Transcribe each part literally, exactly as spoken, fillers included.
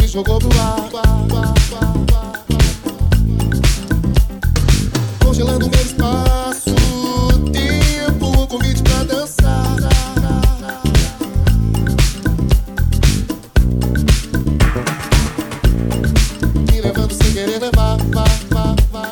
jogou pro ar. Congelando meu espaço, tempo, um convite pra dançar. Me levando sem querer levar, vá, vá, vá.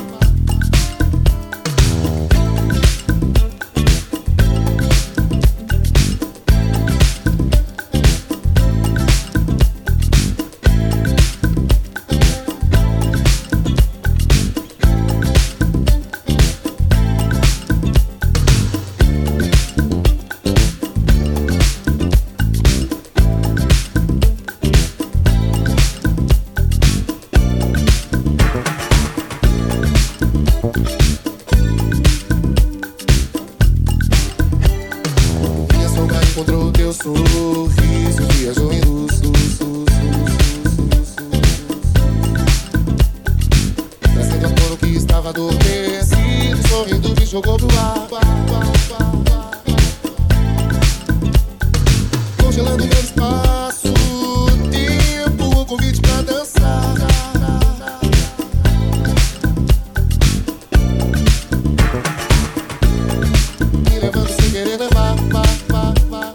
Encontrou teu sorriso, viajou em luz, luz, luz, luz, trazendo à tona o que estava adormecido, sorrindo me jogou pro ar. Congelando meu espaço, tempo, um convite pra dançar. Me levando sem querer levar, vá, vá, vá.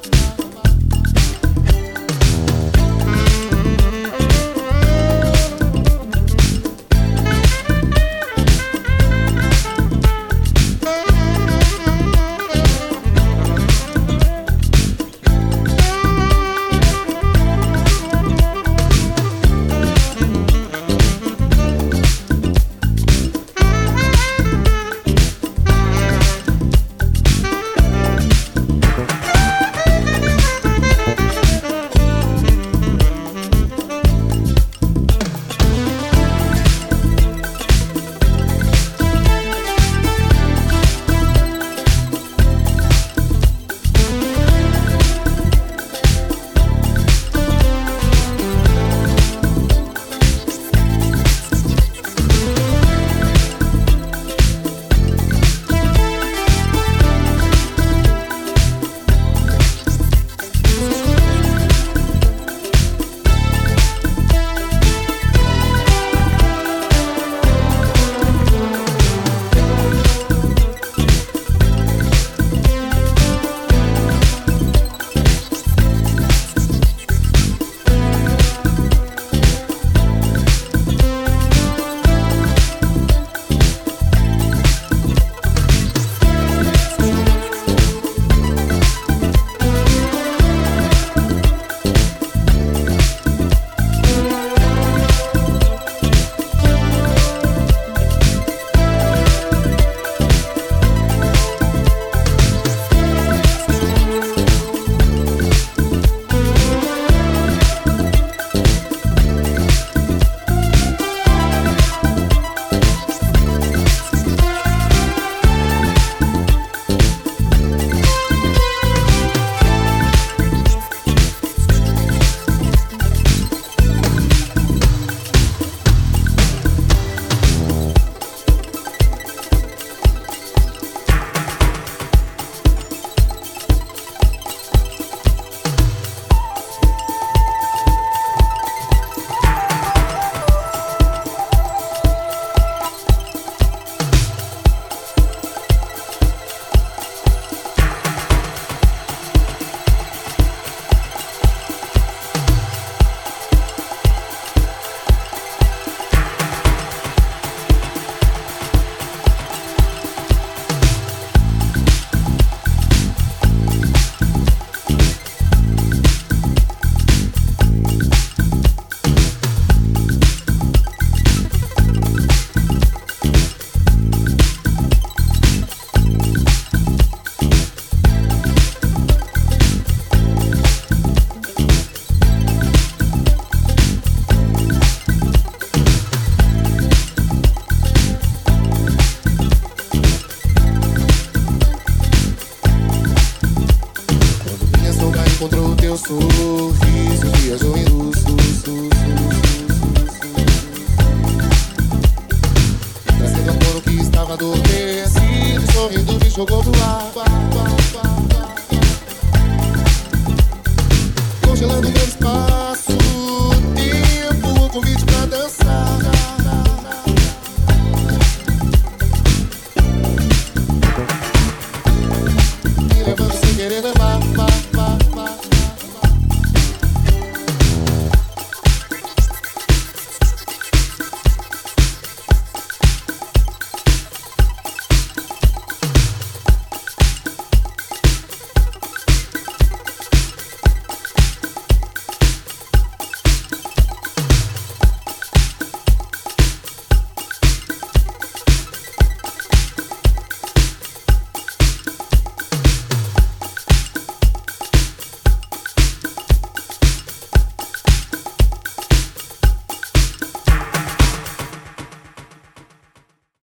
Encontrou teu sorriso, viajou em luz, luz, luz, luz, trazendo à tona o que estava adormecido, sorrindo me jogou pro ar. Congelando meu espaço.